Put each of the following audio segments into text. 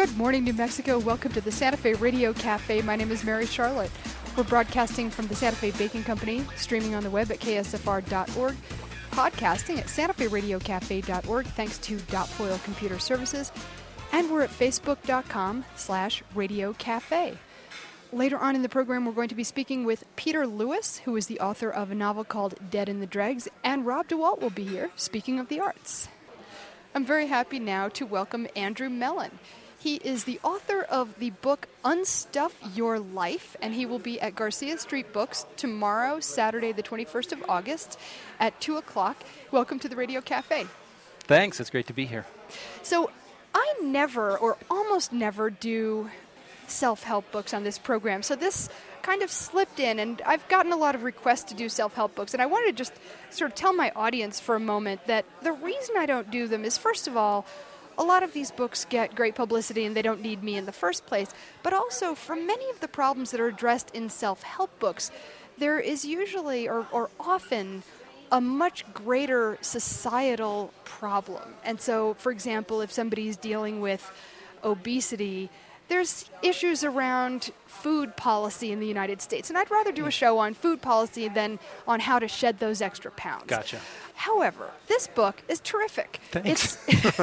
Good morning, New Mexico. Welcome to the Santa Fe Radio Cafe. My name is Mary Charlotte. We're broadcasting from the Santa Fe Baking Company, streaming on the web at ksfr.org, podcasting at santaferadiocafe.org, thanks to Dotfoil Computer Services, and we're at facebook.com/Radio Cafe. Later on in the program, we're going to be speaking with Peter Lewis, who is the author of a novel called Dead in the Dregs, and Rob DeWalt will be here, speaking of the arts. I'm very happy now to welcome Andrew Mellon. He is the author of the book Unstuff Your Life, and he will be at Garcia Street Books tomorrow, Saturday, the 21st of August at 2 o'clock. Welcome to the Radio Cafe. Thanks. It's great to be here. So I never, or almost never, do self-help books on this program. So this kind of slipped in, and I've gotten a lot of requests to do self-help books, and I wanted to just sort of tell my audience for a moment that the reason I don't do them is, first of all, a lot of these books get great publicity and they don't need me in the first place, but also for many of the problems that are addressed in self-help books, there is usually or often a much greater societal problem. And so, for example, if somebody's dealing with obesity, there's issues around food policy in the United States. And I'd rather do a show on food policy than on how to shed those extra pounds. Gotcha. However, this book is terrific. Thanks.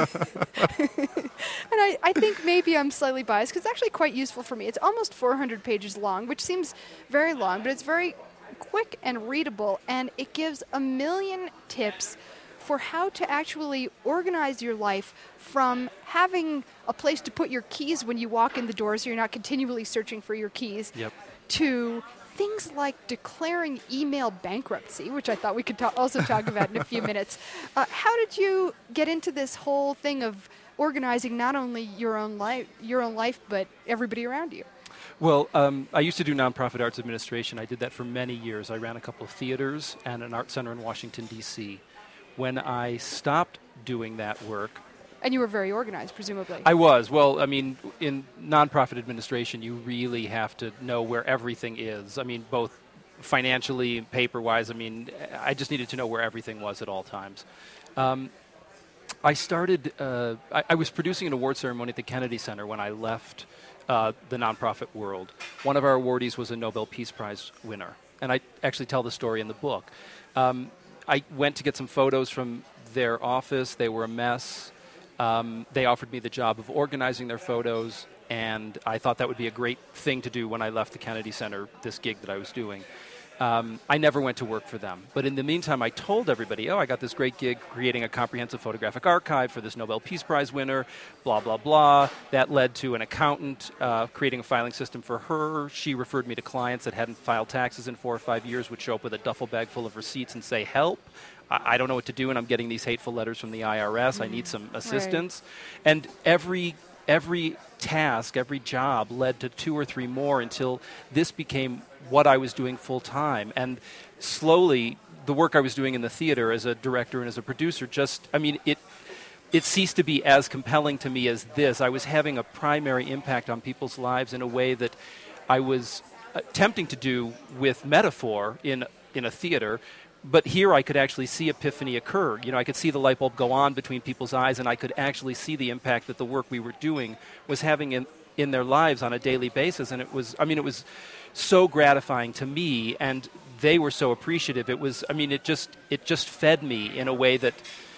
And I think maybe I'm slightly biased because it's actually quite useful for me. It's almost 400 pages long, which seems very long, but it's very quick and readable, and it gives a million tips for how to actually organize your life from having a place to put your keys when you walk in the door so you're not continually searching for your keys, to things like declaring email bankruptcy, which I thought we could also talk about in a few minutes. How did you get into this whole thing of organizing not only your own life, but everybody around you? Well, I used to do nonprofit arts administration. I did that for many years. I ran a couple of theaters and an art center in Washington, D.C. When I stopped doing that work... And you were very organized, presumably. I was. Well, I mean, in nonprofit administration, you really have to know where everything is. I mean, both financially, paper-wise. I mean, I just needed to know where everything was at all times. I started... I was producing an award ceremony at the Kennedy Center when I left the nonprofit world. One of our awardees was a Nobel Peace Prize winner. And I actually tell the story in the book. I went to get some photos from their office. They were a mess. They offered me the job of organizing their photos, and I thought that would be a great thing to do when I left the Kennedy Center, this gig that I was doing. I never went to work for them. But in the meantime, I told everybody, I got this great gig creating a comprehensive photographic archive for this Nobel Peace Prize winner, blah, blah, blah. That led to an accountant creating a filing system for her. She referred me to clients that hadn't filed taxes in 4 or 5 years, would show up with a duffel bag full of receipts and say, help. I don't know what to do, and I'm getting these hateful letters from the IRS. I need some assistance. Right. And every task, every job led to 2 or 3 more until this became what I was doing full time. And slowly, the work I was doing in the theater as a director and as a producer it ceased to be as compelling to me as this. I was having a primary impact on people's lives in a way that I was attempting to do with metaphor in a theater. But here I could actually see epiphany occur. You know, I could see the light bulb go on between people's eyes, and I could actually see the impact that the work we were doing was having in their lives on a daily basis. And it was so gratifying to me, and they were so appreciative. It just fed me in a way that,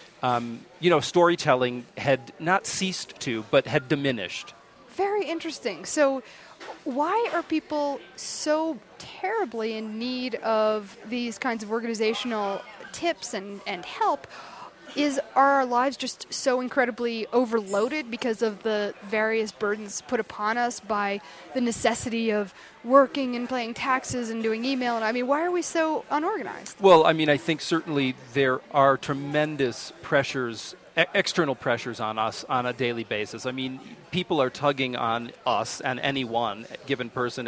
storytelling had not ceased to, but had diminished. Very interesting. So why are people so terribly in need of these kinds of organizational tips and help? Are our lives just so incredibly overloaded because of the various burdens put upon us by the necessity of working and paying taxes and doing email? And why are we so unorganized? Well, I think certainly there are tremendous pressures, external pressures on us on a daily basis. People are tugging on us and any one given person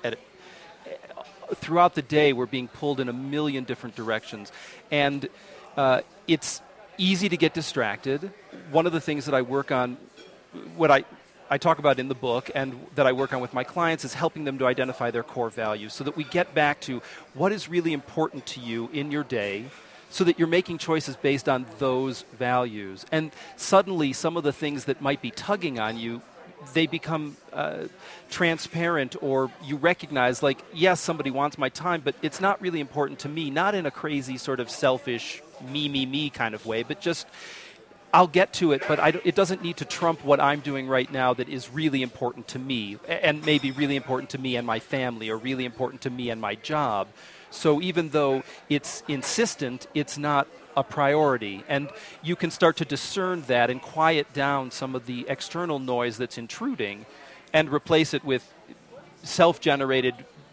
throughout the day. We're being pulled in a million different directions, and it's easy to get distracted. One of the things that I work on, what I talk about in the book and that I work on with my clients, is helping them to identify their core values so that we get back to what is really important to you in your day, so that you're making choices based on those values. And suddenly some of the things that might be tugging on you they become transparent, or you recognize, like, yes, somebody wants my time, but it's not really important to me, not in a crazy sort of selfish me kind of way, but just I'll get to it, but it doesn't need to trump what I'm doing right now that is really important to me, and maybe really important to me and my family, or really important to me and my job. So even though it's insistent, it's not a priority. And you can start to discern that and quiet down some of the external noise that's intruding and replace it with self-generated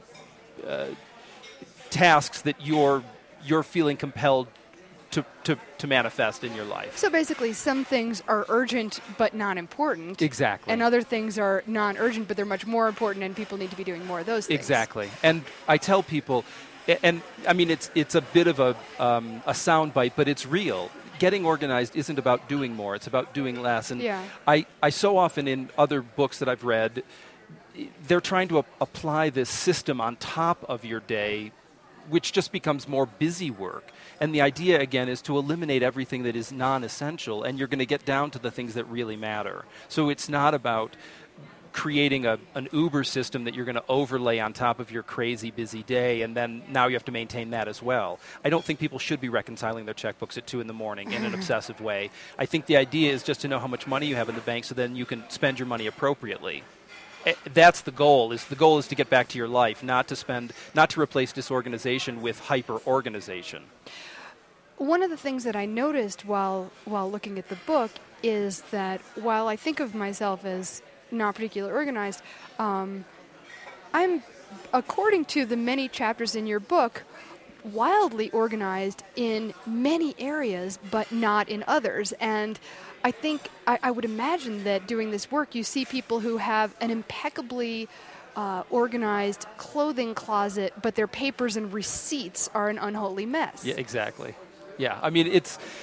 tasks that you're feeling compelled to manifest in your life. So basically, some things are urgent but not important. Exactly. And other things are non-urgent, but they're much more important, and people need to be doing more of those things. Exactly. And I tell people, and I mean, it's a bit of a soundbite, but it's real. Getting organized isn't about doing more; it's about doing less. And yeah. I so often in other books that I've read, they're trying to apply this system on top of your day, which just becomes more busy work. And the idea, again, is to eliminate everything that is non-essential, and you're going to get down to the things that really matter. So it's not about creating an Uber system that you're going to overlay on top of your crazy busy day, and then now you have to maintain that as well. I don't think people should be reconciling their checkbooks at 2 in the morning in an obsessive way. I think the idea is just to know how much money you have in the bank, so then you can spend your money appropriately. That's the goal. The goal is to get back to your life, not to replace disorganization with hyper-organization. One of the things that I noticed while looking at the book is that while I think of myself as not particularly organized, I'm, according to the many chapters in your book, wildly organized in many areas, but not in others. And I think I would imagine that doing this work, you see people who have an impeccably organized clothing closet, but their papers and receipts are an unholy mess. Yeah, exactly. Yeah, I mean,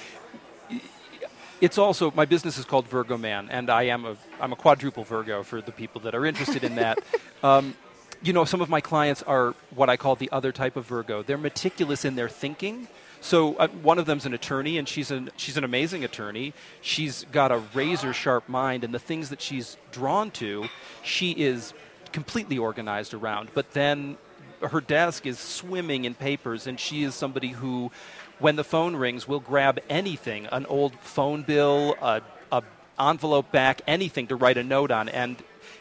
it's also, my business is called Virgo Man, and I'm a quadruple Virgo for the people that are interested in that. Some of my clients are what I call the other type of Virgo. They're meticulous in their thinking. So one of them's an attorney, and she's an amazing attorney. She's got a razor-sharp mind, and the things that she's drawn to, she is completely organized around. But then her desk is swimming in papers, and she is somebody who, when the phone rings, will grab anything, an old phone bill, a envelope back, anything to write a note on, and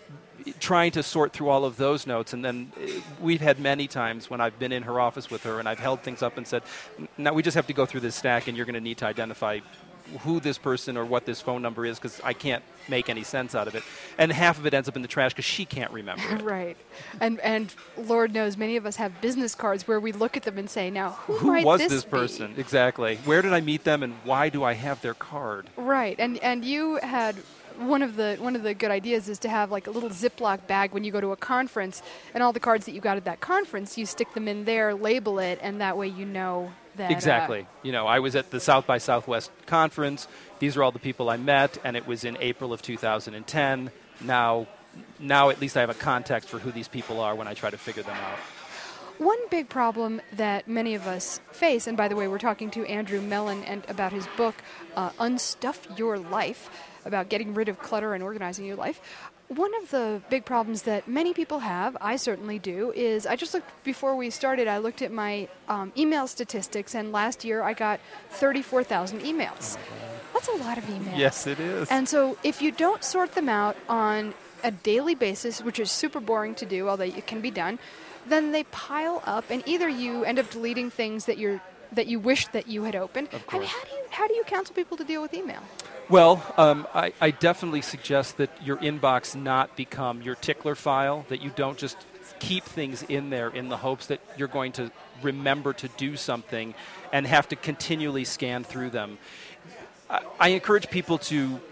trying to sort through all of those notes. And then we've had many times when I've been in her office with her and I've held things up and said, now we just have to go through this stack, and you're going to need to identify who this person or what this phone number is, because I can't make any sense out of it. And half of it ends up in the trash because she can't remember it. Right. And Lord knows many of us have business cards where we look at them and say, now, who might was this this be? person? Exactly. Where did I meet them, and why do I have their card? Right. And you had one of the good ideas is to have like a little Ziploc bag when you go to a conference, and all the cards that you got at that conference, you stick them in there, label it, and that way you know that. Exactly. I was at the South by Southwest conference. These are all the people I met, and it was in April of 2010. Now at least I have a context for who these people are when I try to figure them out. One big problem that many of us face, and by the way, we're talking to Andrew Mellon and about his book, Unstuff Your Life, about getting rid of clutter and organizing your life. One of the big problems that many people have, I certainly do, is I just looked, before we started, I looked at my email statistics, and last year I got 34,000 emails. That's a lot of emails. Yes, it is. And so if you don't sort them out on a daily basis, which is super boring to do, although it can be done, then they pile up, and either you end up deleting things that you wish that you had opened. Of course. I mean, how do you counsel people to deal with email? Well, I definitely suggest that your inbox not become your tickler file, that you don't just keep things in there in the hopes that you're going to remember to do something and have to continually scan through them. I encourage people to,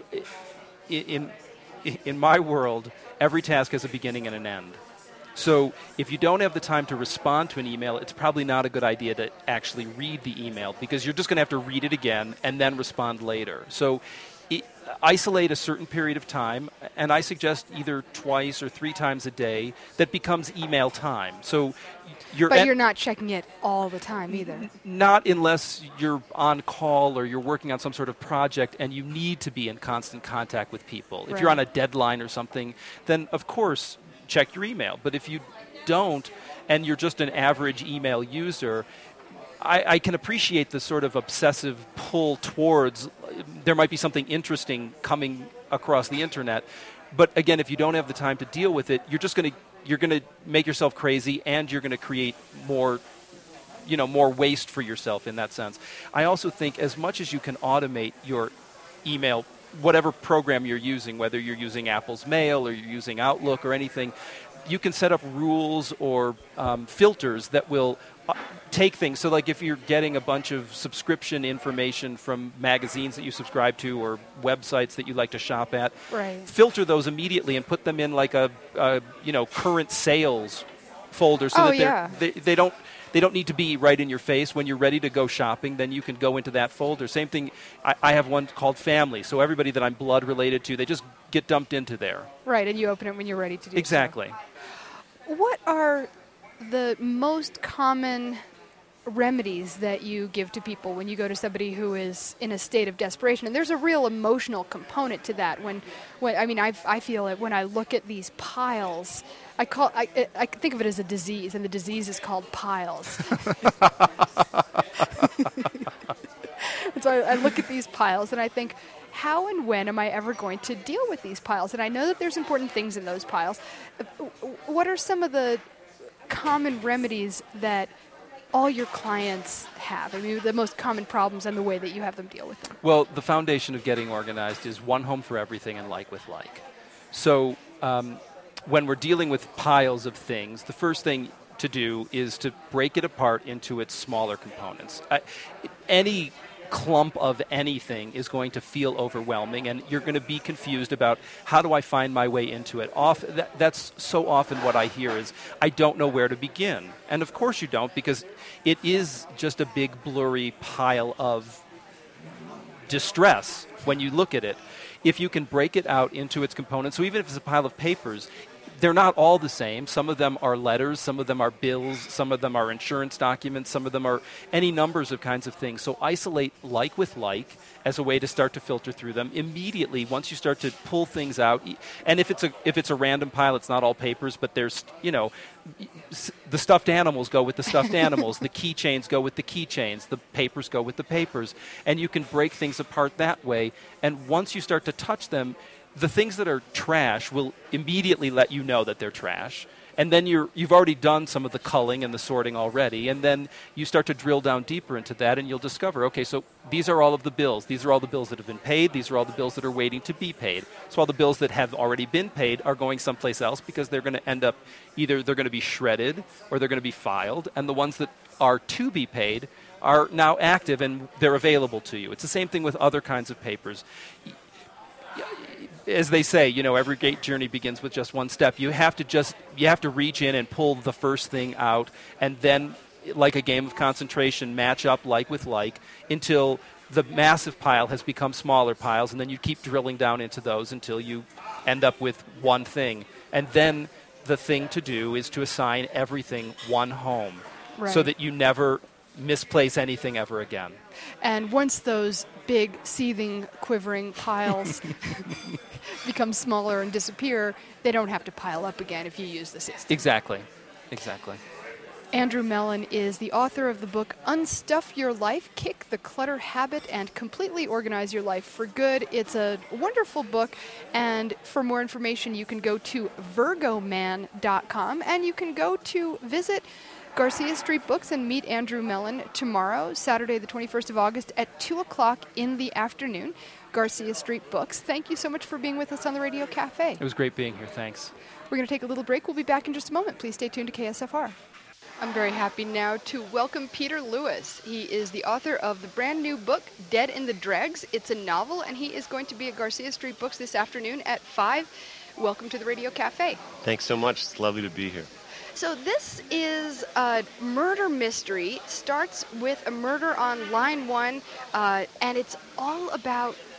in my world, every task has a beginning and an end. So if you don't have the time to respond to an email, it's probably not a good idea to actually read the email, because you're just going to have to read it again and then respond later. So isolate a certain period of time, and I suggest either twice or 3 times a day that becomes email time. So but you're not checking it all the time either. Not unless you're on call or you're working on some sort of project and you need to be in constant contact with people. If you're on a deadline or something, then of course check your email. But if you don't and you're just an average email user, I can appreciate the sort of obsessive pull towards there might be something interesting coming across the internet. But again, if you don't have the time to deal with it, you're going to make yourself crazy, and you're going to create more waste for yourself in that sense. I also think as much as you can automate your email, whatever program you're using, whether you're using Apple's Mail or you're using Outlook or anything, you can set up rules or filters that will take things. So like if you're getting a bunch of subscription information from magazines that you subscribe to or websites that you like to shop at, filter those immediately and put them in like a current sales folder so they don't need to be right in your face. When you're ready to go shopping, then you can go into that folder. Same thing, I have one called Family, so everybody that I'm blood related to, they just get dumped into there. Right, and you open it when you're ready to do exactly. So. What are the most common remedies that you give to people when you go to somebody who is in a state of desperation? And there's a real emotional component to that. I feel it when I look at these piles. I think of it as a disease, and the disease is called piles. And so I look at these piles and I think, how and when am I ever going to deal with these piles? And I know that there's important things in those piles. What are some of the common remedies that all your clients have? I mean, the most common problems and the way that you have them deal with them. Well, the foundation of getting organized is one home for everything and like with like. So when we're dealing with piles of things, the first thing to do is to break it apart into its smaller components. Any clump of anything is going to feel overwhelming, and you're going to be confused about how do I find my way into it. That's so often what I hear is, I don't know where to begin. And of course you don't, because it is just a big blurry pile of distress when you look at it. If you can break it out into its components, so even if it's a pile of papers, they're not all the same. Some of them are letters, some of them are bills, some of them are insurance documents, some of them are any numbers of kinds of things. So isolate like with like as a way to start to filter through them. Immediately, once you start to pull things out, and if it's a random pile, it's not all papers, but there's, the stuffed animals go with the stuffed animals, the keychains go with the keychains, the papers go with the papers, and you can break things apart that way. And once you start to touch them, the things that are trash will immediately let you know that they're trash. And then you've already done some of the culling and the sorting already. And then you start to drill down deeper into that, and you'll discover, okay, so these are all of the bills. These are all the bills that have been paid. These are all the bills that are waiting to be paid. So all the bills that have already been paid are going someplace else because they're going to end up, either they're going to be shredded or they're going to be filed. And the ones that are to be paid are now active and they're available to you. It's the same thing with other kinds of papers. As they say, every great journey begins with just one step. You have to reach in and pull the first thing out, and then, like a game of concentration, match up like with like until the massive pile has become smaller piles, and then you keep drilling down into those until you end up with one thing. And then the thing to do is to assign everything one home, so that you never misplace anything ever again. And once those big, seething, quivering piles become smaller and disappear, they don't have to pile up again if you use the system. Exactly. Andrew Mellon is the author of the book Unstuff Your Life, Kick the Clutter Habit, and Completely Organize Your Life for Good. It's a wonderful book, and for more information, you can go to virgoman.com, and you can go to visit Garcia Street Books and meet Andrew Mellon tomorrow, Saturday the 21st of August at 2 o'clock in the afternoon. Garcia Street Books. Thank you so much for being with us on the Radio Cafe. It was great being here. Thanks. We're going to take a little break. We'll be back in just a moment. Please stay tuned to KSFR. I'm very happy now to welcome Peter Lewis. He is the author of the brand new book, Dead in the Dregs. It's a novel, and he is going to be at Garcia Street Books this afternoon at 5. Welcome to the Radio Cafe. Thanks so much. It's lovely to be here. So this is a murder mystery. Starts with a murder on line 1, and it's all about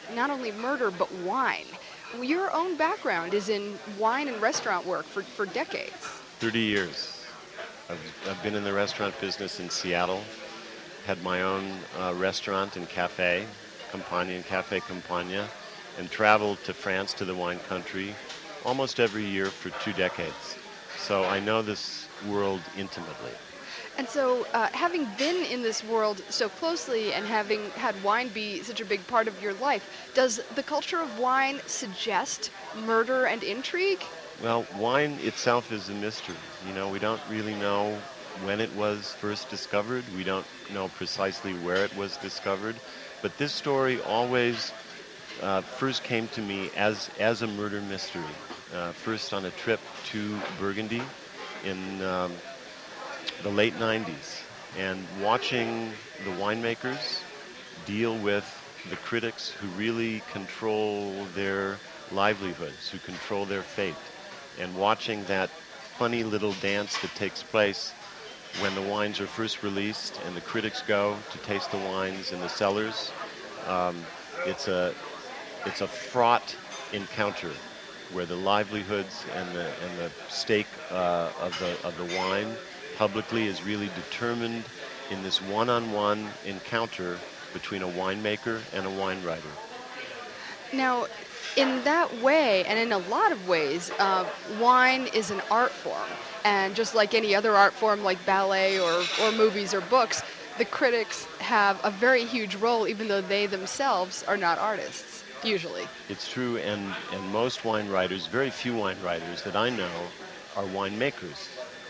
not only murder, but wine. Your own background is in wine and restaurant work for decades. 30 years. I've been in the restaurant business in Seattle, had my own restaurant and cafe, Cafe Campagna, and traveled to France, to the wine country, almost every year for 2 decades. So I know this world intimately. And so, having been in this world so closely and having had wine be such a big part of your life, does the culture of wine suggest murder and intrigue? Well, wine itself is a mystery. You know, we don't really know when it was first discovered. We don't know precisely where it was discovered. But this story always first came to me as a murder mystery. First on a trip to Burgundy in the late 90s, and watching the winemakers deal with the critics who really control their livelihoods, who control their fate, and watching that funny little dance that takes place when the wines are first released and the critics go to taste the wines in the cellars. It's a fraught encounter where the livelihoods and the stake of the wine publicly is really determined in this one-on-one encounter between a winemaker and a wine writer. Now, in that way, and in a lot of ways, wine is an art form. And just like any other art form, like ballet or movies or books, the critics have a very huge role, even though they themselves are not artists, usually. It's true, and most wine writers, very few wine writers that I know, are winemakers.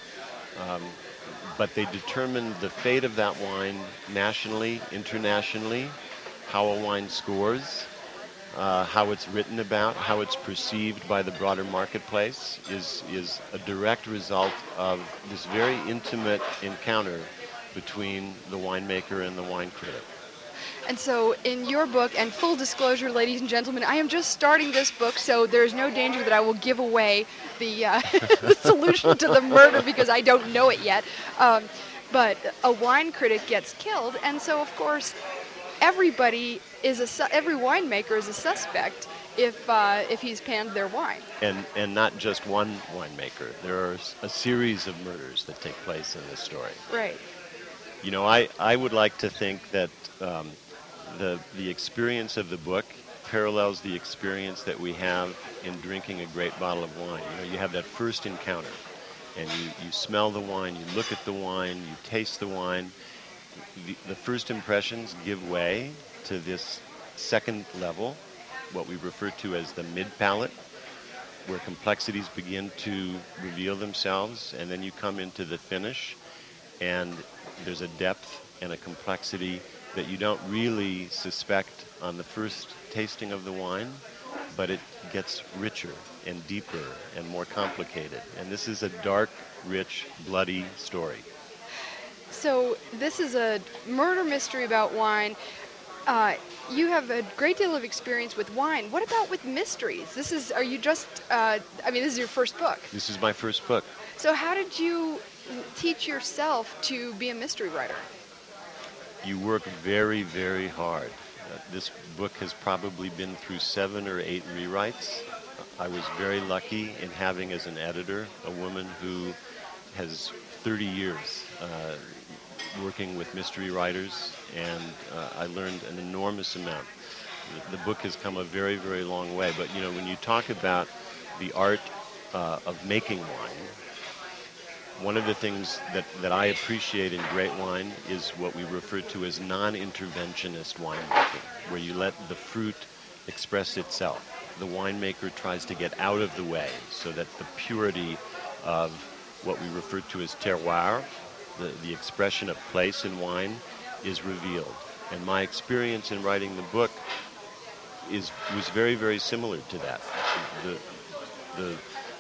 But they determine the fate of that wine nationally, internationally, how a wine scores, how it's written about, how it's perceived by the broader marketplace is a direct result of this very intimate encounter between the winemaker and the wine critic. And so in your book, and full disclosure, ladies and gentlemen, I am just starting this book, so there's no danger that I will give away the, the solution to the murder because I don't know it yet. But a wine critic gets killed, and so, of course, every winemaker is a suspect if he's panned their wine. And not just one winemaker. There are a series of murders that take place in this story. Right. You know, I would like to think that the experience of the book parallels the experience that we have in drinking a great bottle of wine. You know, you have that first encounter, and you smell the wine, you look at the wine, you taste the wine. The first impressions give way to this second level, what we refer to as the mid-palate, where complexities begin to reveal themselves, and then you come into the finish, and there's a depth and a complexity that you don't really suspect on the first tasting of the wine, but it gets richer and deeper and more complicated. And this is a dark, rich, bloody story. So this is a murder mystery about wine. You have a great deal of experience with wine. What about with mysteries? This is your first book. This is my first book. So how did you teach yourself to be a mystery writer? You work very, very hard. This book has probably been through 7 or 8 rewrites. I was very lucky in having as an editor a woman who has 30 years working with mystery writers, and I learned an enormous amount. The book has come a very, very long way, but you know, when you talk about the art of making wine, one of the things that I appreciate in great wine is what we refer to as non-interventionist winemaking, where you let the fruit express itself. The winemaker tries to get out of the way so that the purity of what we refer to as terroir, the expression of place in wine, is revealed. And my experience in writing the book was very, very similar to that. The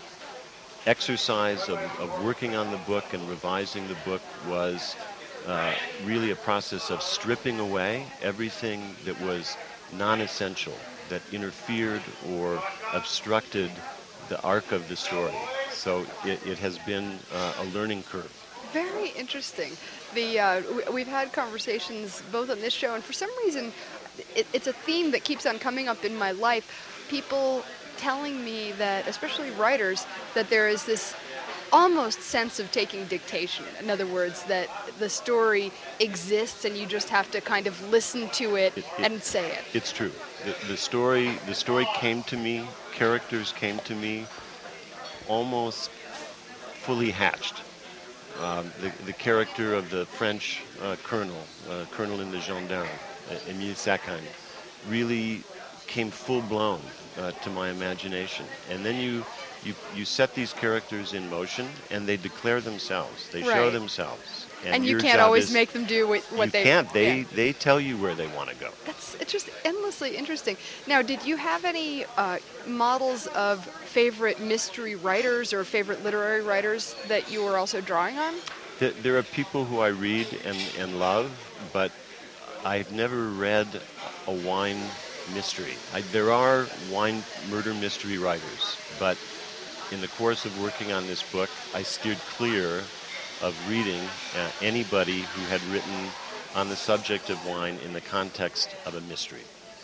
exercise of working on the book and revising the book was really a process of stripping away everything that was non-essential, that interfered or obstructed the arc of the story. So it has been a learning curve. Very interesting. We've had conversations both on this show, and for some reason, it's a theme that keeps on coming up in my life. People telling me that, especially writers, that there is this almost sense of taking dictation. In other words, that the story exists and you just have to kind of listen to it and say it. It's true. The story came to me, characters came to me almost fully hatched. The character of the French colonel in the gendarme, Émile Sachin, really came full blown to my imagination. And then you set these characters in motion, and they declare themselves. They show themselves. And you can't always make them do what they... You can't. They tell you where they want to go. It's just endlessly interesting. Now, did you have any models of favorite mystery writers or favorite literary writers that you were also drawing on? There are people who I read and love, but I've never read a wine mystery. There are wine murder mystery writers, but in the course of working on this book, I steered clear of reading anybody who had written on the subject of wine in the context of a mystery.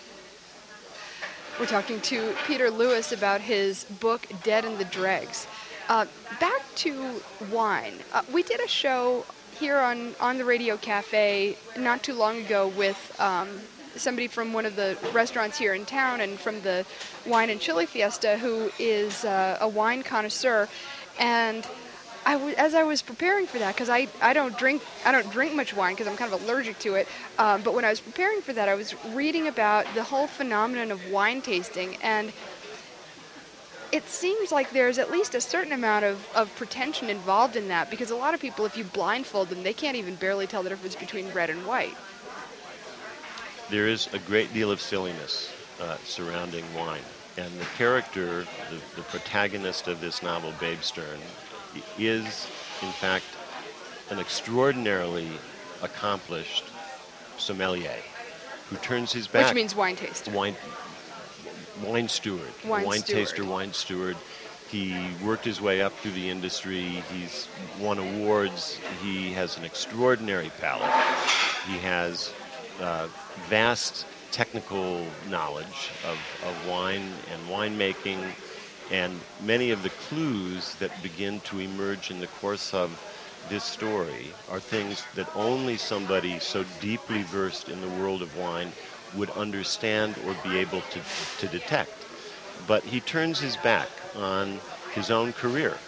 We're talking to Peter Lewis about his book, Dead in the Dregs. Back to wine. We did a show here on the Radio Cafe not too long ago with somebody from one of the restaurants here in town and from the Wine and Chili Fiesta who is a wine connoisseur. And as I was preparing for that, because I don't drink much wine because I'm kind of allergic to it, but when I was preparing for that, I was reading about the whole phenomenon of wine tasting, and it seems like there's at least a certain amount of pretension involved in that, because a lot of people, if you blindfold them, they can't even barely tell the difference between red and white. There is a great deal of silliness surrounding wine, and the character, the protagonist of this novel, Babe Stern, is, in fact, an extraordinarily accomplished sommelier who turns his back... Which means wine taster. Wine steward. Wine taster, wine steward. He worked his way up through the industry. He's won awards. He has an extraordinary palate. He has vast technical knowledge of wine and winemaking, and many of the clues that begin to emerge in the course of this story are things that only somebody so deeply versed in the world of wine would understand or be able to detect. But he turns his back on his own career.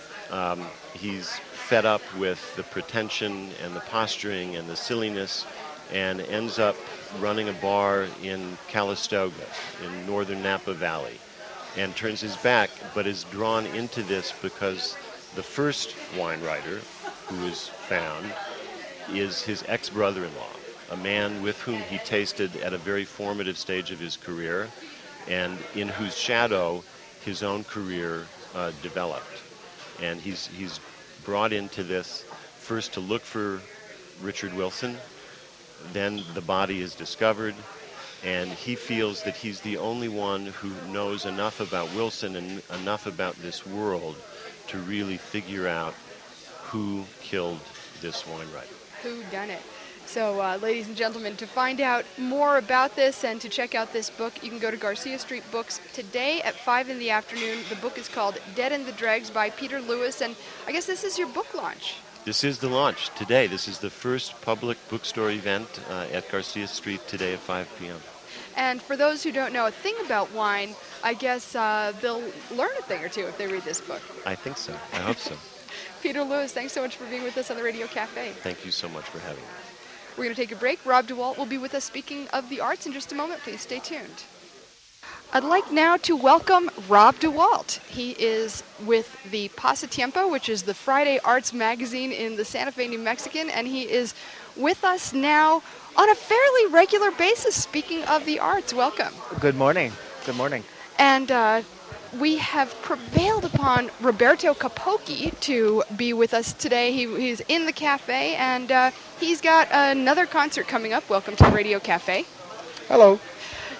He's fed up with the pretension and the posturing and the silliness, and ends up running a bar in Calistoga in northern Napa Valley, and turns his back, but is drawn into this because the first wine writer who is found is his ex-brother-in-law, a man with whom he tasted at a very formative stage of his career, and in whose shadow his own career developed. And he's brought into this first to look for Richard Wilson. Then the body is discovered, and he feels that he's the only one who knows enough about Wilson and enough about this world to really figure out who killed this wine writer. Who done it? So, ladies and gentlemen, to find out more about this and to check out this book, you can go to Garcia Street Books today at 5 in the afternoon. The book is called Dead in the Dregs by Peter Lewis, and I guess this is your book launch. This is the launch today. This is the first public bookstore event at Garcia Street today at 5 p.m. And for those who don't know a thing about wine, I guess they'll learn a thing or two if they read this book. I think so. I hope so. Peter Lewis, thanks so much for being with us on the Radio Cafe. Thank you so much for having me. We're going to take a break. Rob DeWalt will be with us speaking of the arts in just a moment. Please stay tuned. I'd like now to welcome Rob DeWalt. He is with the Pasatiempo, which is the Friday arts magazine in the Santa Fe New Mexican, and he is with us now on a fairly regular basis, speaking of the arts. Welcome. Good morning. Good morning. And we have prevailed upon Roberto Capocchi to be with us today. He's in the cafe, and he's got another concert coming up. Welcome to the Radio Cafe. Hello.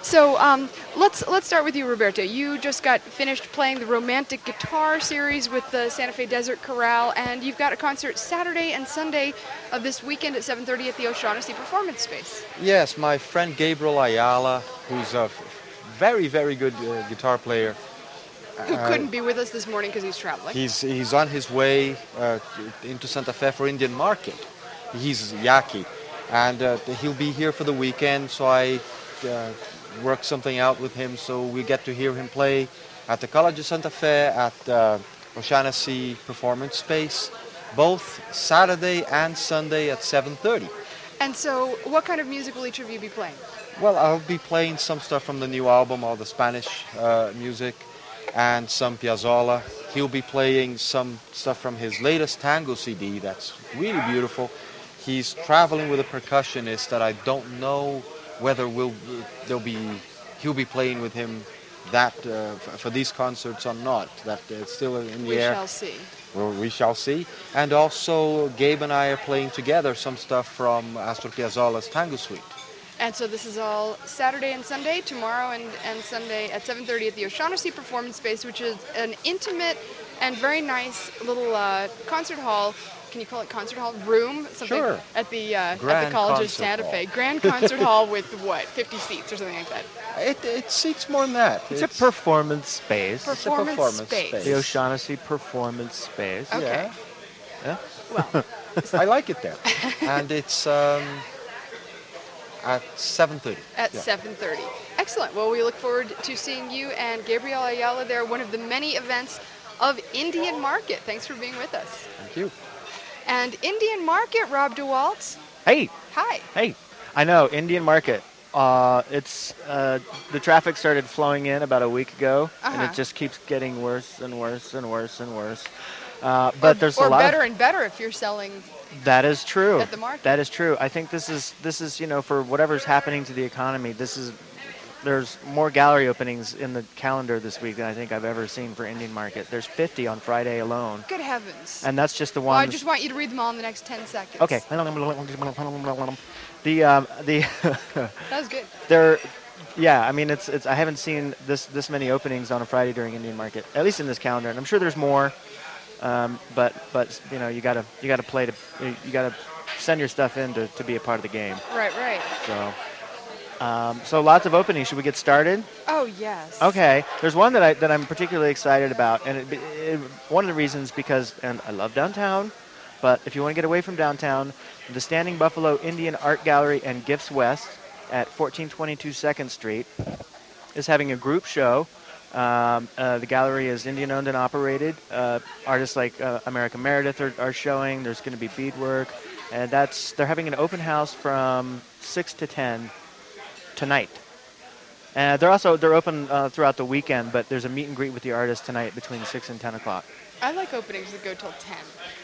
So let's start with you, Roberto. You just got finished playing the Romantic Guitar Series with the Santa Fe Desert Chorale, and you've got a concert Saturday and Sunday of this weekend at 7:30 at the O'Shaughnessy Performance Space. Yes, my friend Gabriel Ayala, who's a very, very good guitar player. Who couldn't be with us this morning because he's traveling. He's on his way into Santa Fe for Indian Market. He's Yaqui, and he'll be here for the weekend, so I worked something out with him so we get to hear him play at the College of Santa Fe at O'Shaughnessy Performance Space, both Saturday and Sunday at 7:30. And so what kind of music will each of you be playing? Well, I'll be playing some stuff from the new album, all the Spanish music, and some Piazzolla. He'll be playing some stuff from his latest tango CD that's really beautiful. He's traveling with a percussionist that I don't know whether he'll be playing with him that for these concerts or not. That it's still in the air. We shall see. Well, we shall see. And also, Gabe and I are playing together some stuff from Astor Piazzolla's Tango Suite. And so this is all Saturday and Sunday, tomorrow and Sunday at 7:30 at the O'Shaughnessy Performance Space, which is an intimate and very nice little concert hall. Can you call it concert hall? Room? Something Sure. At the College of Santa Fe. Grand concert hall with what? 50 seats or something like that. It seats more than that. It's a performance space. Performance space. The O'Shaughnessy Performance Space. Okay. Yeah. Well, I like it there. And it's at 7:30. at Yeah. 7:30. Excellent. Well, we look forward to seeing you and Gabriel Ayala there, one of the many events of Indian Market. Thanks for being with us. Thank you. And Indian Market, Rob DeWalt. Hey, Hi. hey. I know, Indian Market. It's the traffic started flowing in about a week ago, and Uh-huh. it just keeps getting worse and worse and worse and worse. But there's or a lot better of, and better if you're selling. that is true. at the market. That is true. I think this is for whatever's happening to the economy. There's more gallery openings in the calendar this week than I think I've ever seen for Indian Market. There's 50 on Friday alone, Good heavens. and that's just the Well, I ones. just want you to read them all in the next 10 seconds. Okay. The That was good. There, yeah. I mean, it's. I haven't seen this many openings on a Friday during Indian Market, at least in this calendar, and I'm sure there's more. But you know, you gotta play to, you gotta send your stuff in to be a part of the game. Right, right. So lots of openings. Should we get started? Oh, yes. Okay. There's one that I'm particularly excited about, and one of the reasons because I love downtown, but if you want to get away from downtown, the Standing Buffalo Indian Art Gallery and Gifts West at 1422 2nd Street is having a group show. The gallery is Indian-owned and operated. Artists like America Meredith are showing. There's going to be beadwork, and they're having an open house from 6 to 10 tonight. They're open throughout the weekend, but there's a meet and greet with the artists tonight between 6 and 10 o'clock. I like openings that go till 10.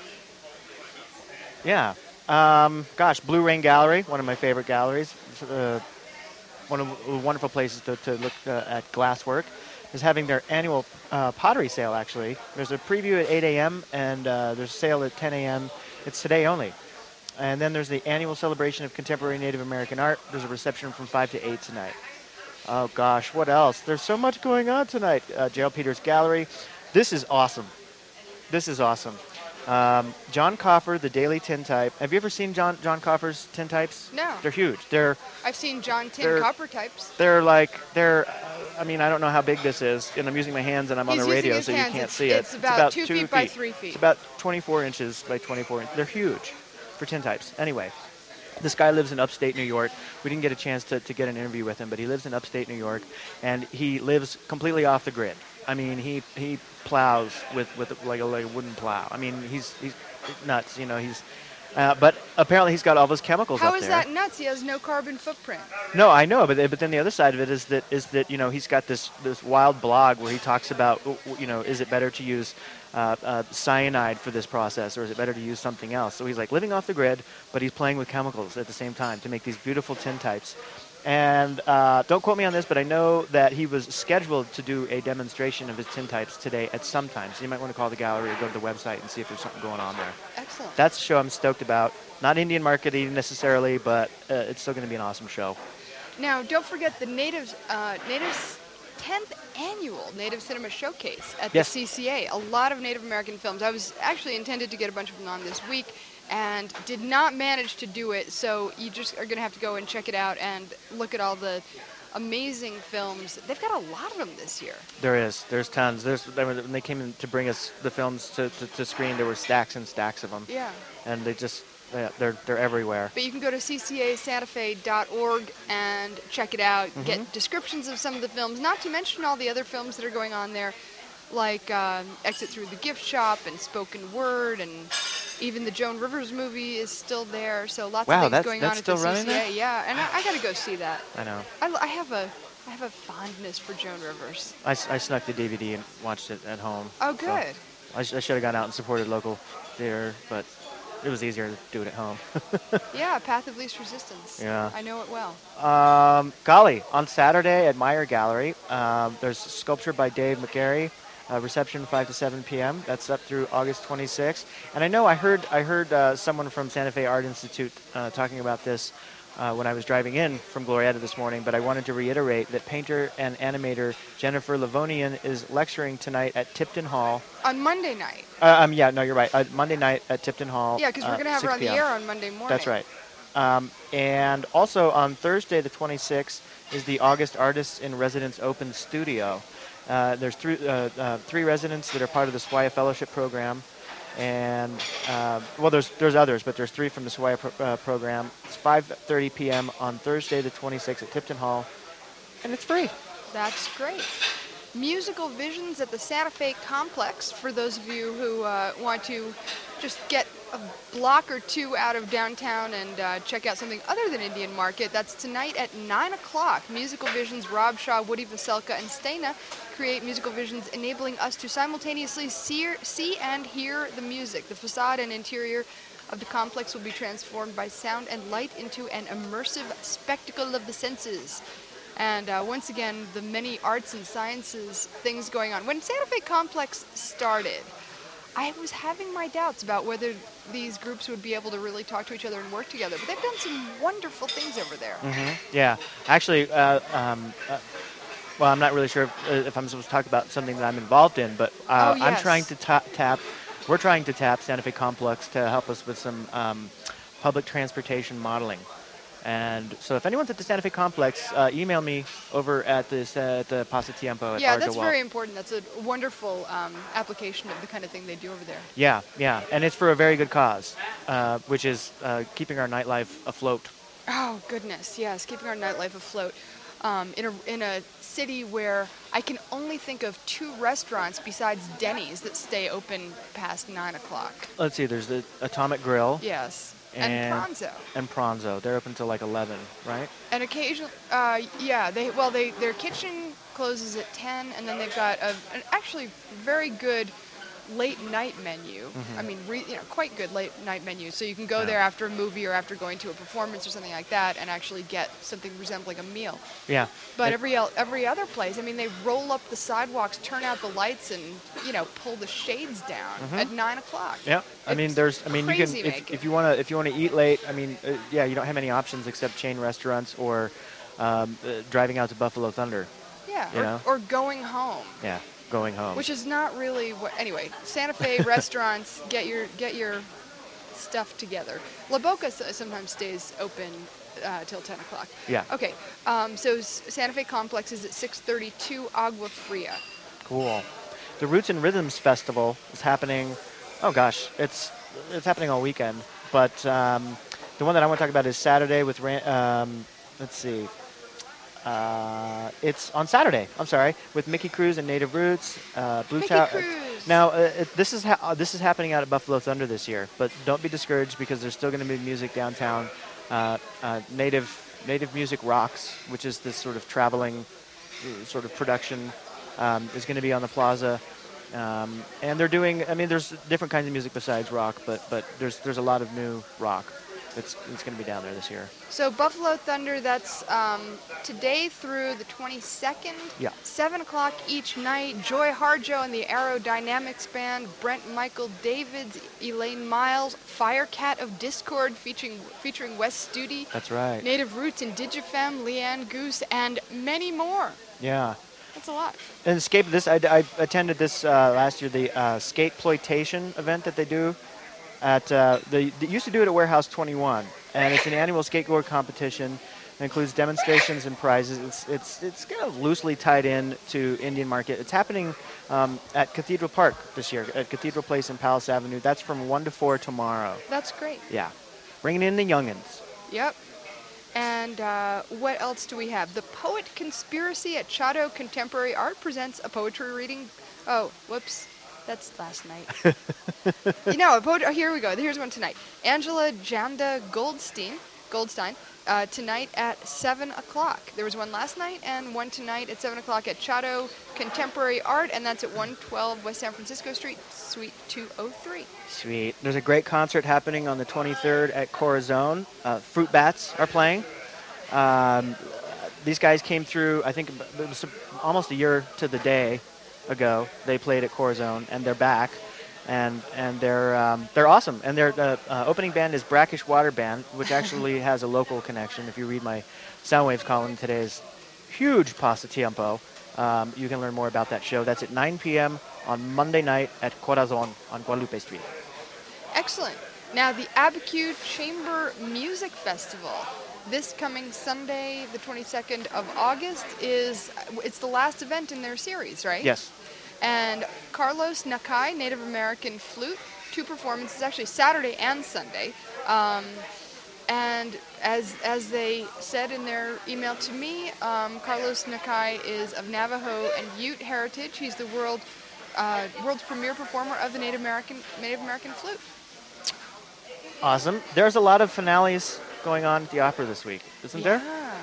Yeah. Blue Rain Gallery, one of my favorite galleries. One of the wonderful places to look at glasswork, is having their annual pottery sale, actually. There's a preview at 8 a.m., and there's a sale at 10 a.m. It's today only. And then there's the annual celebration of contemporary Native American art. There's a reception from 5 to 8 tonight. Oh, gosh, what else? There's so much going on tonight. J.L. Peters Gallery. This is awesome. This is awesome. John Coffer, the Daily Tintype. Have you ever seen John Coffer's tintypes? No. They're huge. I've seen John Tin they're- copper types. I mean, I don't know how big this is, and I'm using my hands, and I'm on He's the using radio, his so you hands. can't It's- see it. it's about 2 feet by 3 feet. It's about 24 inches by 24 inches. They're huge for tintypes. Anyway, this guy lives in upstate New York. We didn't get a chance to get an interview with him, but he lives in upstate New York, and he lives completely off the grid. I mean, he plows with like a wooden plow. I mean, he's nuts. You know, but apparently he's got all those chemicals How up is there. that nuts? He has no carbon footprint. No, I know, but then the other side of it is that you know, he's got this wild blog where he talks about, you know, is it better to use cyanide for this process, or is it better to use something else? So he's like living off the grid, but he's playing with chemicals at the same time to make these beautiful tintypes. And don't quote me on this, but I know that he was scheduled to do a demonstration of his tintypes today at some time. So you might want to call the gallery or go to the website and see if there's something going on there. Excellent. That's a show I'm stoked about. Not Indian marketing necessarily, but it's still going to be an awesome show. Now, don't forget the Natives 10th annual Native Cinema Showcase at Yes. the CCA. A lot of Native American films. I was actually intended to get a bunch of them on this week and did not manage to do it, so you just are going to have to go and check it out and look at all the amazing films. They've got a lot of them this year. There's tons. When they came in to bring us the films to screen, there were stacks and stacks of them. Yeah. And they're everywhere. But you can go to ccasantafe.org and check it out, get descriptions of some of the films, not to mention all the other films that are going on there, like Exit Through the Gift Shop and Spoken Word, and even the Joan Rivers movie is still there. So lots of things going on at the still running CCA. there? Yeah, and I got to go see that. I know. I have a fondness for Joan Rivers. I snuck the DVD and watched it at home. Oh, so good. I should have gone out and supported local theater, but it was easier to do it at home. Yeah, Path of Least Resistance. Yeah. I know it well. Golly, on Saturday at Meyer Gallery, there's sculpture by Dave McGarry, reception 5 to 7 p.m. That's up through August 26th. And I know I heard someone from Santa Fe Art Institute talking about this when I was driving in from Glorietta this morning, but I wanted to reiterate that painter and animator Jennifer Livonian is lecturing tonight at Tipton Hall. On Monday night. Yeah, no, you're right. Monday night at Tipton Hall. Yeah, because we're going to have her on the 6 p.m. air on Monday morning. That's right. And also on Thursday, the 26th, is the August Artists in Residence Open Studio. There's three residents that are part of the Swaya Fellowship Program. And, there's others, but there's three from the Swaya program. It's 5:30 p.m. on Thursday, the 26th at Tipton Hall. And it's free. That's great. Musical Visions at the Santa Fe Complex, for those of you who want to just get a block or two out of downtown and check out something other than Indian Market. That's tonight at 9 o'clock. Musical Visions, Rob Shaw, Woody Vaselka, and Stena create musical visions, enabling us to simultaneously see and hear the music. The facade and interior of the complex will be transformed by sound and light into an immersive spectacle of the senses. And once again, the many arts and sciences things going on. When Santa Fe Complex started, I was having my doubts about whether these groups would be able to really talk to each other and work together. But they've done some wonderful things over there. Yeah. Actually, well, I'm not really sure if I'm supposed to talk about something that I'm involved in, but yes. I'm trying to we're trying to tap Santa Fe Complex to help us with some public transportation modeling. And so if anyone's at the Santa Fe Complex, email me over at the Pasatiempo at Yeah, Art that's de Walt. very important. That's a wonderful application of the kind of thing they do over there. Yeah, and it's for a very good cause, which is keeping our nightlife afloat. Oh, goodness, yes, keeping our nightlife afloat. In a city where I can only think of 2 restaurants besides Denny's that stay open past 9 o'clock. Let's see, there's the Atomic Grill. Yes, and Pronzo. And Pronzo. They're open till like 11, right? And occasionally, their kitchen closes at 10, and then they've got an actually very good late night menu. I mean, quite good late night menu. So you can go there after a movie or after going to a performance or something like that and actually get something resembling a meal. Yeah. But every other place, I mean, they roll up the sidewalks, turn out the lights, and pull the shades down at 9 o'clock. Yeah. I mean, you can if you want to eat late. I mean, you don't have many options except chain restaurants or driving out to Buffalo Thunder. Yeah. Or going home. Yeah. Going home. Which is not really what. Anyway, Santa Fe restaurants, get your stuff together. La Boca sometimes stays open till 10 o'clock. Yeah. Okay. So Santa Fe Complex is at 632 Agua Fria. Cool. The Roots and Rhythms Festival is happening. Oh gosh, it's happening all weekend. But the one that I want to talk about is Saturday with. Let's see. It's on Saturday. I'm sorry, with Mickey Cruz and Native Roots, Blue Tower. Now this is happening out at Buffalo Thunder this year, but don't be discouraged because there's still going to be music downtown. Native Music Rocks, which is this sort of traveling sort of production, is going to be on the plaza, and they're doing. I mean, there's different kinds of music besides rock, but there's a lot of new rock. that's going to be down there this year. So Buffalo Thunder, that's today through the 22nd. Yeah. 7 o'clock each night. Joy Harjo and the Aerodynamics Band, Brent Michael Davids, Elaine Miles, Firecat of Discord featuring Wes Studi, That's right. Native Roots and Digifem, Leanne Goose, and many more. Yeah. That's a lot. And I attended this last year, the Skateploitation event that they do at they used to do it at Warehouse 21, and it's an annual skateboard competition. It includes demonstrations and prizes. It's kind of loosely tied in to Indian Market. It's happening at Cathedral Park this year, at Cathedral Place in Palace Avenue. That's from 1 to 4 tomorrow. That's great. Yeah, bringing in the youngins. Yep. And what else do we have? The Poet Conspiracy at Chado Contemporary Art presents a poetry reading. Oh, whoops. That's last night. Here we go. Here's one tonight. Angela Janda Goldstein, tonight at 7 o'clock. There was one last night and one tonight at 7 o'clock at Chado Contemporary Art, and that's at 112 West San Francisco Street, Suite 203. Sweet. There's a great concert happening on the 23rd at Corazon. Fruit Bats are playing. These guys came through, I think it was almost a year to the day ago. They played at Corazon, and they're back. And they're awesome. And their opening band is Brackish Water Band, which actually has a local connection. If you read my Soundwaves column in today's huge Pasatiempo, you can learn more about that show. That's at 9 p.m. on Monday night at Corazon on Guadalupe Street. Excellent. Now, the Abiquiu Chamber Music Festival, this coming Sunday, the 22nd of August, it's the last event in their series, right? Yes. And Carlos Nakai, Native American flute, 2 performances, actually Saturday and Sunday. And as they said in their email to me, Carlos Nakai is of Navajo and Ute heritage. He's the world's premier performer of the Native American flute. Awesome. There's a lot of finales going on at the opera this week, isn't there?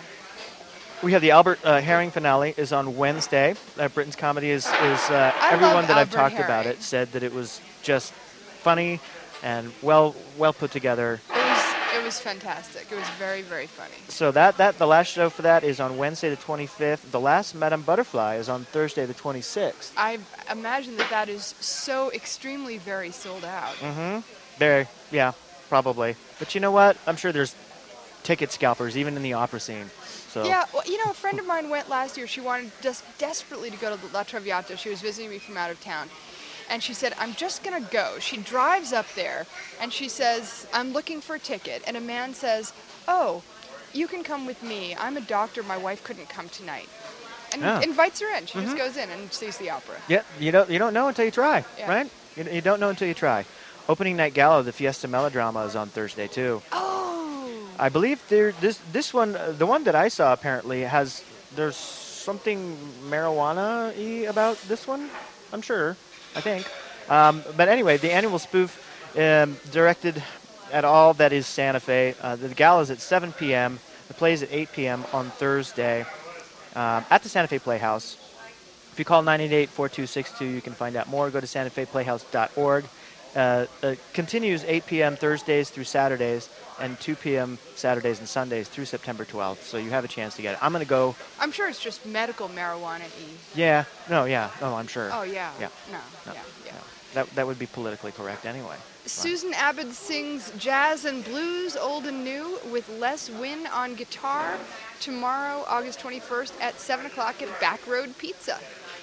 We have the Albert Herring finale is on Wednesday. Britain's Comedy is everyone that I've talked about it said that it was just funny and well put together. It was fantastic. It was very, very funny. So the last show for that is on Wednesday the 25th. The last Madame Butterfly is on Thursday the 26th. I imagine that is so extremely very sold out. Mm-hmm. Very, yeah, probably. But you know what? I'm sure there's ticket scalpers even in the opera scene. So. Yeah, well, a friend of mine went last year. She wanted just desperately to go to La Traviata. She was visiting me from out of town. And she said, I'm just going to go. She drives up there, and she says, I'm looking for a ticket. And a man says, oh, you can come with me. I'm a doctor. My wife couldn't come tonight. And invites her in. She just goes in and sees the opera. Yeah, you don't know until you try, yeah. right? You don't know until you try. Opening night gala, the Fiesta Melodrama, is on Thursday, too. Oh! I believe this one, the one that I saw apparently there's something marijuana-y about this one, I'm sure, I think. But anyway, the annual spoof directed at all that is Santa Fe. The gala is at 7 p.m. The play is at 8 p.m. on Thursday at the Santa Fe Playhouse. If you call 988-4262, you can find out more. Go to santafeplayhouse.org. Continues 8 p.m. Thursdays through Saturdays and 2 p.m. Saturdays and Sundays through September 12th, so you have a chance to get it. I'm going to go. I'm sure it's just medical marijuana-y. Yeah. No, yeah. Oh, I'm sure. Oh, yeah. Yeah. No. Yeah. That would be politically correct anyway. Susan Abbott sings jazz and blues, old and new, with Les Wynn on guitar tomorrow, August 21st at 7 o'clock at Backroad Pizza.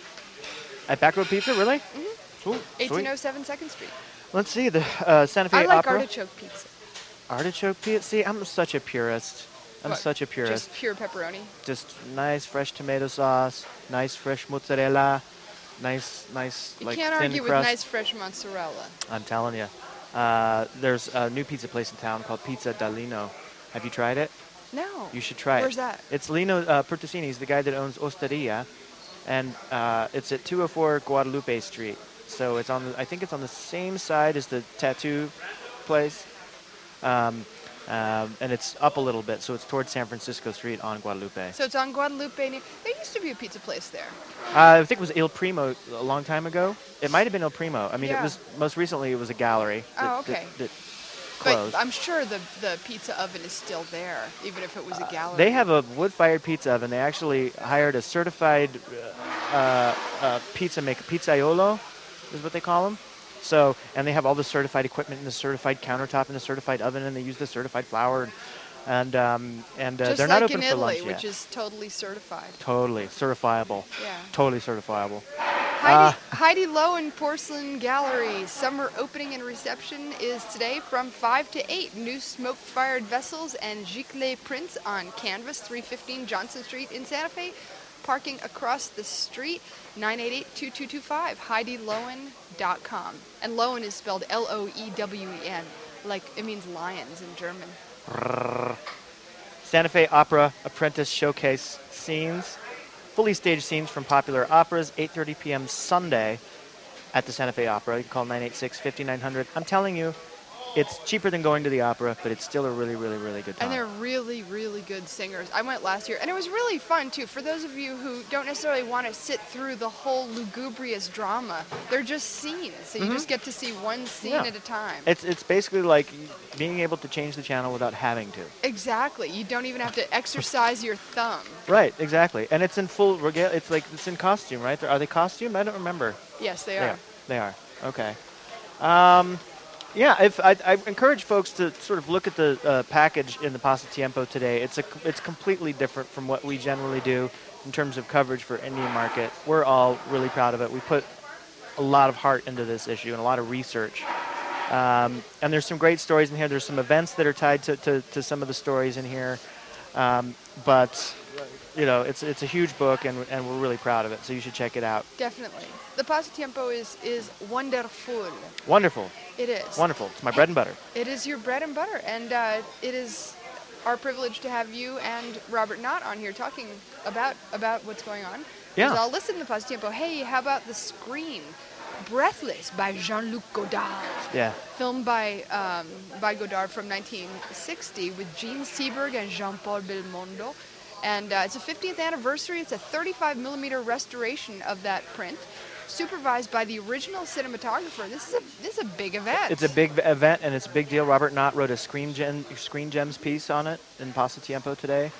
At Backroad Pizza, really? Mm-hmm. Ooh, 1807 2nd Street. Let's see, the Santa Fe I like Opera. artichoke pizza. Artichoke pizza? See, I'm such a purist. Such a purist. Just pure pepperoni? Just nice fresh tomato sauce, nice fresh mozzarella, nice You like can't thin argue crust. with nice fresh mozzarella. I'm telling you. There's a new pizza place in town called Pizza da Lino. Have you tried it? No. You should try it. Where's that? It's Lino Pertusini. He's the guy that owns Osteria, and it's at 204 Guadalupe Street. So it's I think it's on the same side as the tattoo place, and it's up a little bit, so it's towards San Francisco Street on Guadalupe. So it's on Guadalupe. There used to be a pizza place there. I think it was Il Primo a long time ago. It might have been Il Primo. I mean, Yeah. it was most recently it was a gallery. Oh, okay. That But closed. But I'm sure the pizza oven is still there, even if it was a gallery. They have a wood-fired pizza oven. They actually hired a certified pizza maker, pizzaiolo is what they call them. So, and they have all the certified equipment and the certified countertop and the certified oven, and they use the certified flour. And Just they're like not open in for Italy, lunch which yet. is totally certified. Totally certifiable. Yeah. Totally certifiable. Heidi Lowen Porcelain Gallery summer opening and reception is today from 5 to 8. New smoke-fired vessels and giclée prints on canvas, 315 Johnson Street in Santa Fe. Parking across the street, 988-2225, HeidiLowen.com. And Lowen is spelled Loewen, like it means lions in German. Santa Fe Opera Apprentice Showcase scenes. Fully staged scenes from popular operas, 8:30 p.m. Sunday at the Santa Fe Opera. You can call 986-5900. I'm telling you, it's cheaper than going to the opera, but it's still a really, really, really good time. And they're really, really good singers. I went last year, and it was really fun, too. For those of you who don't necessarily want to sit through the whole lugubrious drama, they're just scenes. So you just get to see one scene at a time. It's basically like being able to change the channel without having to. Exactly. You don't even have to exercise your thumb. Right, exactly. And it's in full regalia. It's in costume, right? Are they costumed? I don't remember. Yes, they are. They are. Okay. Yeah, I encourage folks to sort of look at the package in the Pasatiempo today. It's completely different from what we generally do in terms of coverage for Indian market. We're all really proud of it. We put a lot of heart into this issue and a lot of research. And there's some great stories in here. There's some events that are tied to some of the stories in here. But you know, it's a huge book, and we're really proud of it. So you should check it out. Definitely. The Pasatiempo is wonderful. Wonderful. It is. Wonderful. It's my bread and butter. It is your bread and butter, and it is our privilege to have you and Robert Knott on here talking about what's going on. Yeah. Because I'll listen to the Pasatiempo. Hey, how about The Scream? Breathless by Jean-Luc Godard. Yeah. Filmed by Godard from 1960 with Gene Seberg and Jean-Paul Belmondo. And it's a 50th anniversary. It's a 35mm restoration of that print, supervised by the original cinematographer. This is a big event. It's a big event, and it's a big deal. Robert Knott wrote a Screen Gems piece on it in Pasatiempo today.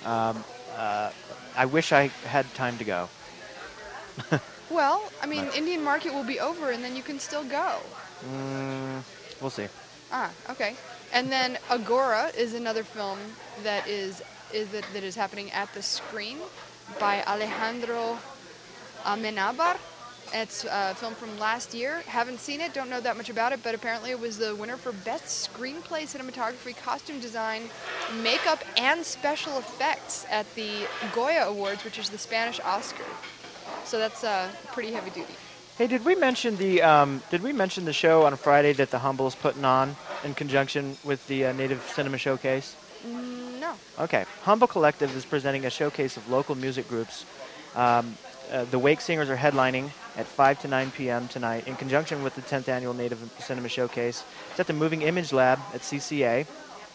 I wish I had time to go. Well, I mean, Indian Market will be over, and then you can still go. We'll see. Ah, okay. And then Agora is another film that is happening at the Screen by Alejandro Amenabar. It's a film from last year. Haven't seen it, don't know that much about it, but apparently it was the winner for Best Screenplay, Cinematography, Costume Design, Makeup, and Special Effects at the Goya Awards, which is the Spanish Oscar. So that's pretty heavy duty. Hey, did we mention the show on Friday that the Humble's putting on in conjunction with the Native Cinema Showcase? No. Okay. Humble Collective is presenting a showcase of local music groups. The Wake Singers are headlining at 5 to 9 p.m. tonight in conjunction with the 10th Annual Native Cinema Showcase. It's at the Moving Image Lab at CCA.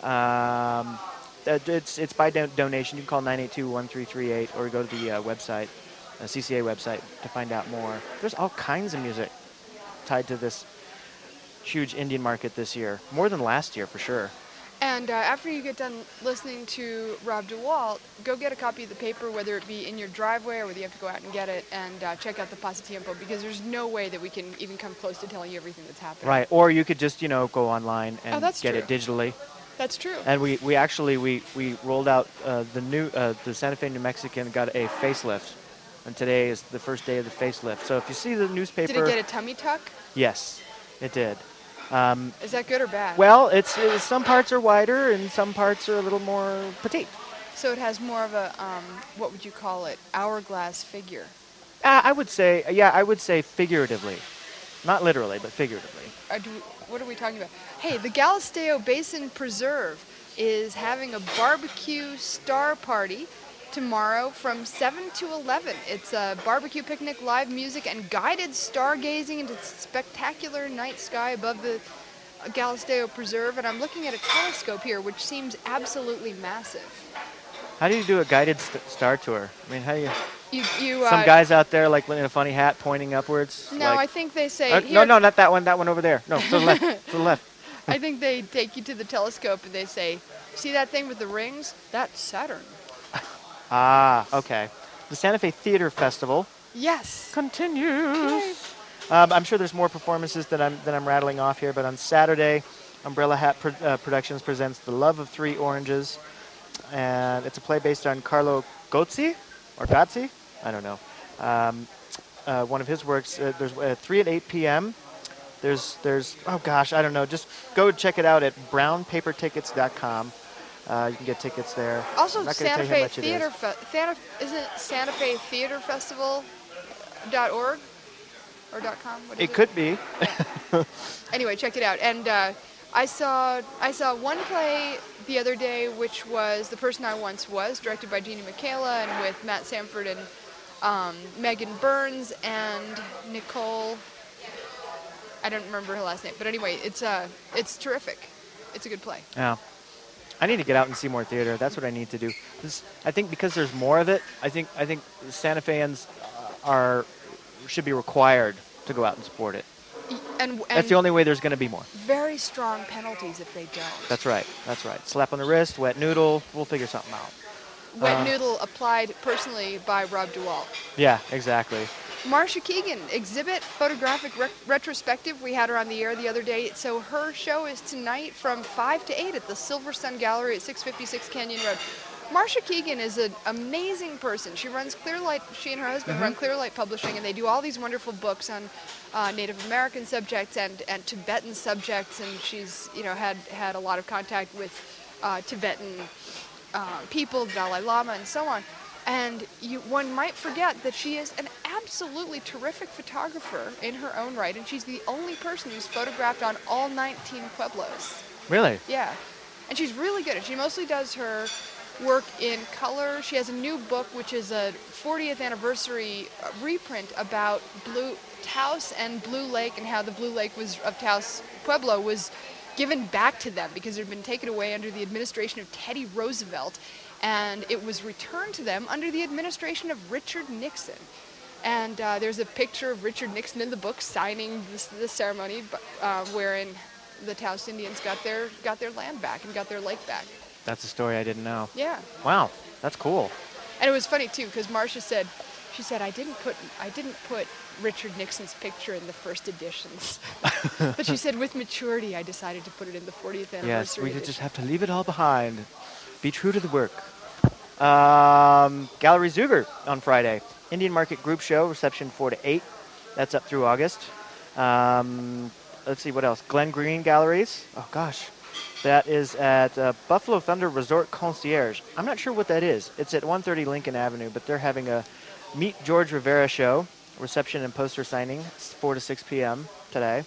It's by donation. You can call 982-1338 or go to the website, CCA website, to find out more. There's all kinds of music tied to this huge Indian market this year. More than last year, for sure. And after you get done listening to Rob DeWalt, go get a copy of the paper, whether it be in your driveway or whether you have to go out and get it, and check out the Pasatiempo, because there's no way that we can even come close to telling you everything that's happening. Right, or you could just, go online and get true. it digitally. That's true. And we actually rolled out the Santa Fe New Mexican got a facelift, and today is the first day of the facelift. So if you see the newspaper, Did it get a tummy tuck? Yes, it did. Is that good or bad? Well, it's some parts are wider and some parts are a little more petite. So it has more of a what would you call it? Hourglass figure. I would say figuratively, not literally, but figuratively. What are we talking about? Hey, the Galisteo Basin Preserve is having a barbecue star party tomorrow from 7 to 11. It's a barbecue picnic, live music, and guided stargazing into the spectacular night sky above the Galisteo Preserve. And I'm looking at a telescope here, which seems absolutely massive. How do you do a guided star tour? I mean, how do you... Some guys out there like in a funny hat pointing upwards? No, like, I think they say... no, not that one. That one over there. No, to the left. To the left. I think they take you to the telescope and they say, see that thing with the rings? That's Saturn. Ah, okay. The Santa Fe Theater Festival Yes. continues. I'm sure there's more performances that I'm rattling off here, but on Saturday, Umbrella Hat Productions presents The Love of Three Oranges, and it's a play based on Carlo Gozzi, or Gozzi? I don't know. One of his works. There's 3 at 8 p.m. There's oh gosh, I don't know. Just go check it out at brownpapertickets.com. You can get tickets there. Also, I'm not gonna Santa tell you how Fe much it is. Theater isn't Santa Fe Theater Festival.org or .com? What is It could be. Anyway, check it out. And I saw one play the other day, which was The Person I Once Was, directed by Jeannie Michaela, and with Matt Sanford and Megan Burns and Nicole. I don't remember her last name, but anyway, it's terrific. It's a good play. Yeah. I need to get out and see more theater. That's what I need to do. I think because there's more of it, I think Santa Feans should be required to go out and support it. And That's the only way there's going to be more. very strong penalties if they don't. That's right. Slap on the wrist, wet noodle. We'll figure something out. Wet noodle applied personally by Rob DeWalt. Yeah, exactly. Marcia Keegan, exhibit photographic retrospective. We had her on the air the other day. So her show is tonight from 5 to 8 at the Silver Sun Gallery at 656 Canyon Road. Marcia Keegan is an amazing person. She runs Clearlight. She and her husband run Clearlight Publishing, and they do all these wonderful books on Native American subjects and Tibetan subjects. And she's had a lot of contact with Tibetan people, Dalai Lama, and so on. And one might forget that she is an absolutely terrific photographer in her own right, and she's the only person who's photographed on all 19 pueblos. Really? Yeah. And she's really good. And she mostly does her work in color. She has a new book, which is a 40th anniversary reprint about Taos and Blue Lake, and how the Blue Lake of Taos Pueblo was given back to them because it had been taken away under the administration of Teddy Roosevelt, and it was returned to them under the administration of Richard Nixon. And there's a picture of Richard Nixon in the book signing the ceremony wherein the Taos Indians got their land back and got their lake back. That's a story I didn't know. Yeah. Wow, that's cool. And it was funny too, because Marcia said, I didn't put Richard Nixon's picture in the first editions, but she said with maturity I decided to put it in the 40th anniversary. Yes, we edition. just have to leave it all behind. Be true to the work. Gallery Zuger on Friday. Indian Market Group Show, reception 4 to 8. That's up through August. Let's see what else. Glen Green Galleries. Oh gosh. That is at Buffalo Thunder Resort Concierge. I'm not sure what that is. It's at 130 Lincoln Avenue, but they're having a Meet George Rivera show, reception and poster signing, 4 to 6 p.m. today.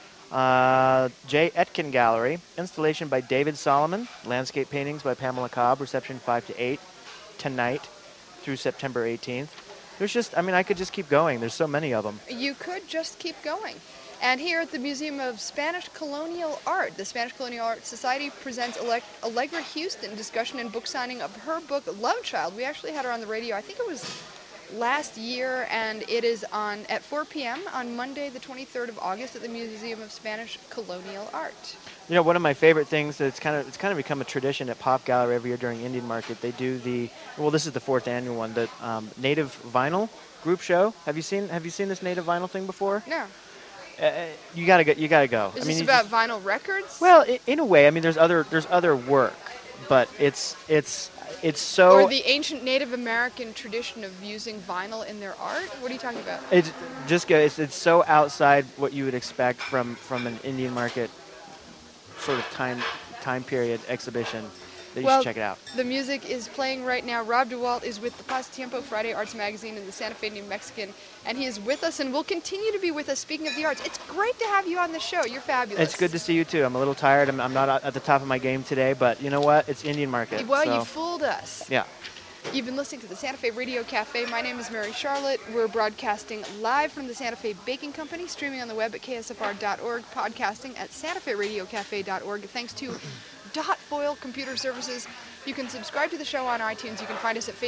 J. Etkin Gallery, installation by David Solomon, landscape paintings by Pamela Cobb, reception 5 to 8 tonight through September 18th. There's just, I could just keep going. There's so many of them. You could just keep going. And here at the Museum of Spanish Colonial Art, the Spanish Colonial Art Society presents Allegra Houston discussion and book signing of her book, Love Child. We actually had her on the radio, I think it was last year, and it is on at 4 p.m. on Monday, the 23rd of August at the Museum of Spanish Colonial Art. You know, one of my favorite things, it's kind of become a tradition at Pop Gallery every year during Indian Market. They do this is the 4th annual one, the Native Vinyl Group Show. Have you seen this Native Vinyl thing before? No. You gotta go. Is this about vinyl records? Well, in a way. There's other work, but it's so. Or the ancient Native American tradition of using vinyl in their art. What are you talking about? It's so outside what you would expect from an Indian Market sort of time period exhibition that you should check it out. The music is playing right now. Rob DeWalt is with the Pasatiempo Friday Arts Magazine and the Santa Fe New Mexican, and he is with us and will continue to be with us. Speaking of the arts, it's great to have you on the show. You're fabulous. It's good to see you too. I'm a little tired. I'm not at the top of my game today, but you know what? It's Indian Market. Well, so. You fooled us. Yeah. You've been listening to the Santa Fe Radio Cafe. My name is Mary Charlotte. We're broadcasting live from the Santa Fe Baking Company, streaming on the web at ksfr.org, podcasting at santaferadiocafe.org. Thanks to Dot Foil Computer Services. You can subscribe to the show on iTunes. You can find us at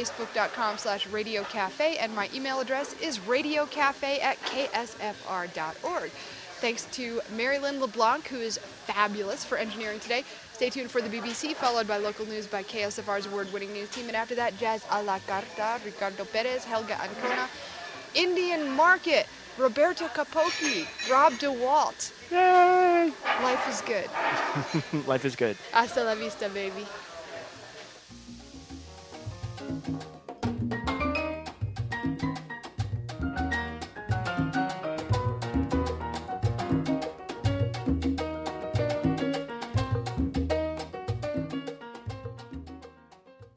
facebook.com/radiocafe, and my email address is radiocafe@ksfr.org. Thanks to Mary Lynn LeBlanc, who is fabulous for engineering today. Stay tuned for the BBC, followed by local news by KSFR's award-winning news team. And after that, Jazz a la Carta, Ricardo Perez, Helga Ancona, Indian Market, Roberto Capocchi, Rob DeWalt. Yay! Life is good. Life is good. Hasta la vista, baby.